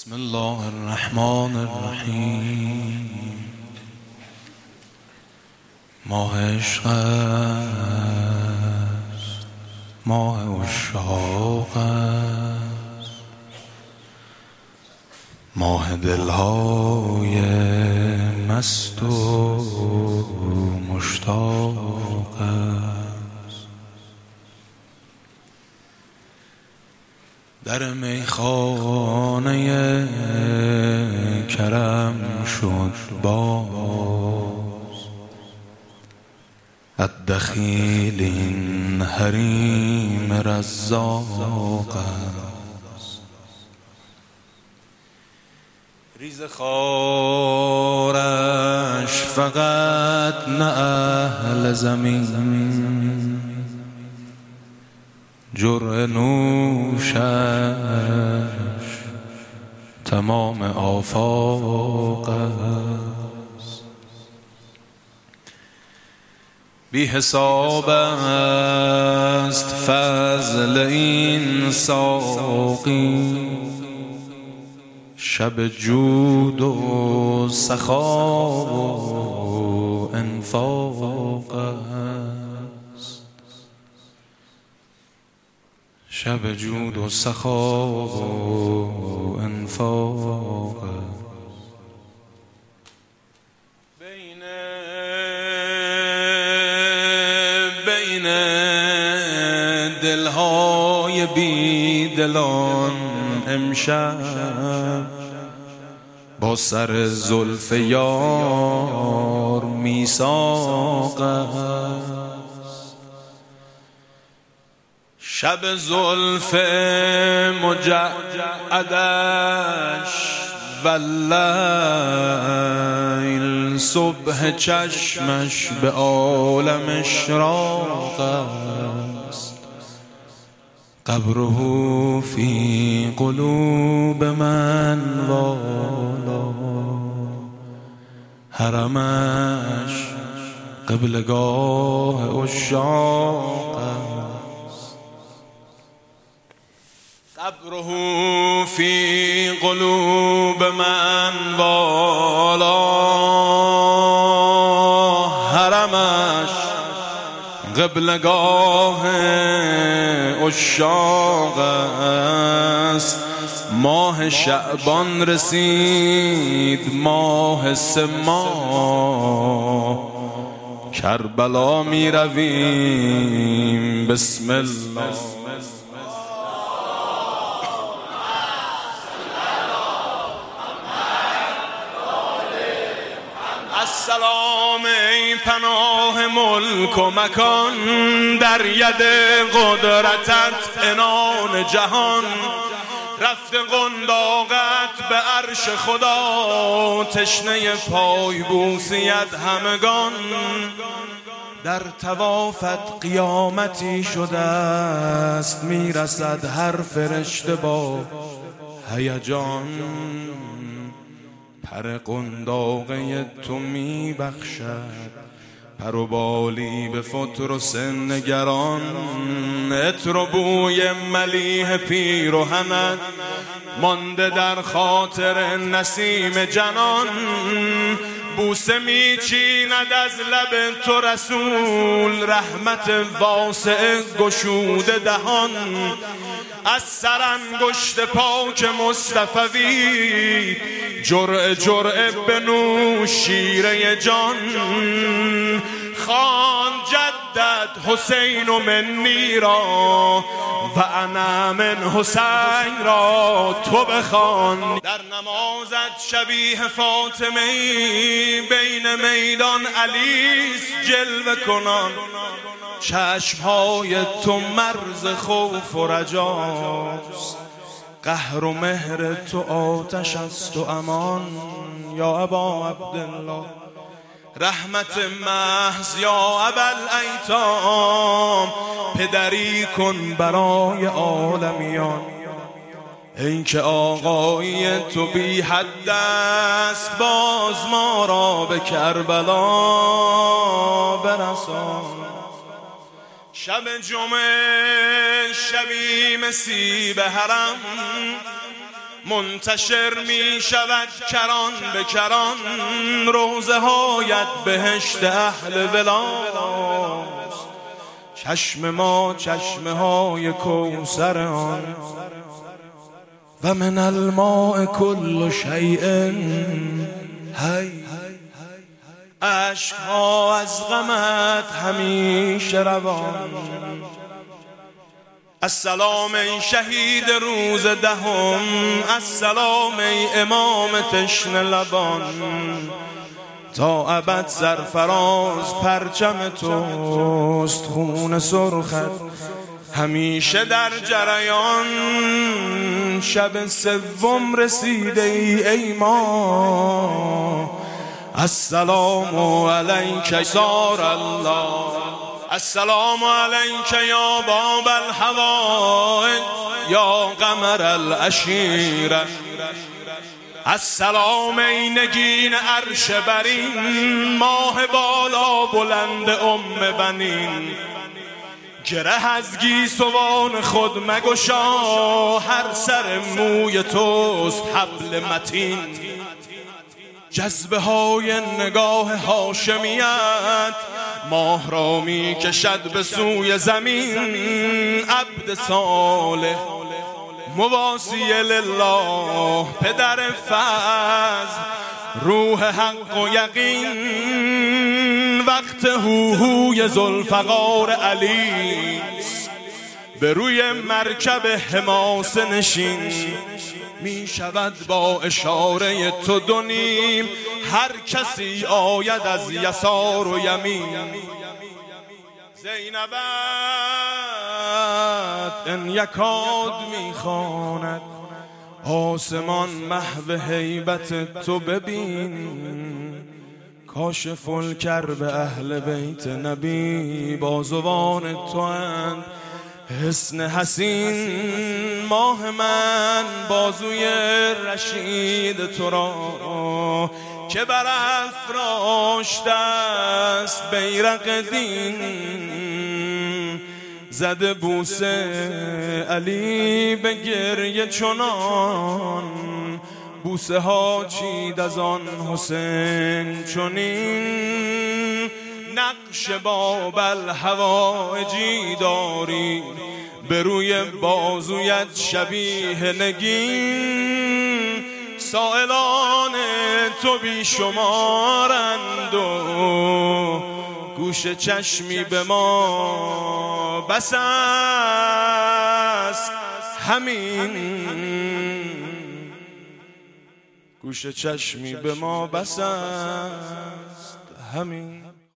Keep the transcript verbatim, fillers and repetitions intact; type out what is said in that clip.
بسم الله الرحمن الرحیم. ماه عشق است، ماه عشاق است، ماه دلهای مست و مشتاق است. در میخانه کرم شد باز، الدخیل این حریم رزاق است. ریز خارش فقط نه اهل زمین، جرعه نوشش تمام آفاق است. بی حساب است فضل این ساقی، شب جود و سخا و انفاق است. شب جود و سخا و انفاق بین بین دلهای بی دلان امشب با سر زلف یار میثاق است. شب زلف مجعدش واللیل، صبح چشمش به عالم اشراق است. قبره فی قلوب من والا، حرمش قبلگاه عشاق است. قبره فی قلوب من والا، حرمش قبلگاه عشاق است. ماه شعبان رسید، ماه سه ماه کربلا می رویم. بسم الله. السلام ای پناه ملک و مکان، در ید قدرتت عنان جهان. رفت قنداقت به عرش خدا، تشنه پای بوسیت همگان. در طوافت قیامتی شده است، میرسد هر فرشته با هیجان. پر قنداقه تو می بخشد پر و بالی به فطرس نگران. عطر و بوی ملیح پیرهنت مانده در خاطر نسیم جنان. بوسه می چیند از لب تو رسول، رحمت واسع گشوده دهان. از سرانگشت پاک مصطفوی، جرعه جرعه بنوش شیره جان. خان جدد حسین منی را، و انا من حسین را تو بخوان. در نمازت شبیه فاطمه، بین میدان علیس جلوه کنان. چشمهای تو مرز خوف و رجاست، قهر و مهر تو آتش است و امان. یا ابا عبدالله رحمت محض، یا ابوالایتام پدری کن برای عالمیان. این که آقایی تو بی حد است، باز ما را به کربلا برسان. شب جمعه شبی مسیب حرم، منتشر می شود کران به کران، روزه هایت بهشت اهل ولاست. چشم ما چشمه های کوثر آن، و من الماء کل شیء حی. عشق ها از غمت همیشه روان. السلام ای شهید روز دهم، السلام ای امام تشنه لبان. تا ابد سرفراز پرچم توست، خون سرخت همیشه در جریان. شب سوم رسیده ای ای ما، السلام علیک سار الله. السلام علیک یا باب الحوائج یا قمر العشیره. السلام ای نگین عرش برین، ماه بالا بلند ام بنین. گره از گیسوان خود مگشا، هر سر موی توست حبل متین. جذبه های نگاه هاشمیت ماه را می کشد به سوی زمین. عبد صالح مواسی لله، پدر فضل روح حق و یقین. وقت هوهوی ذوالفقار علی، به روی مرکب حماسه نشین. می شود با اشاره تو دو نیم، هر کسی آید از یسار و یمین. زینبت ان یکاد می خواند، آسمان محو هیبت تو ببین. کاشف الکرب اهل بیت نبی، بازوان تو اند حسن حسین. ماه من بازوی رشید تو را، که برافراشته است بیرق دین. زده بوسه علی به گریه چنان، بوسه ها چید از آن حسین چنین. نقش باب الحوائجی داری، به روی بازویت شبیه نگین. سائلان تو بی شمارند و گوش چشمی به ما بس است همین. گوش چشمی به ما بس است همین.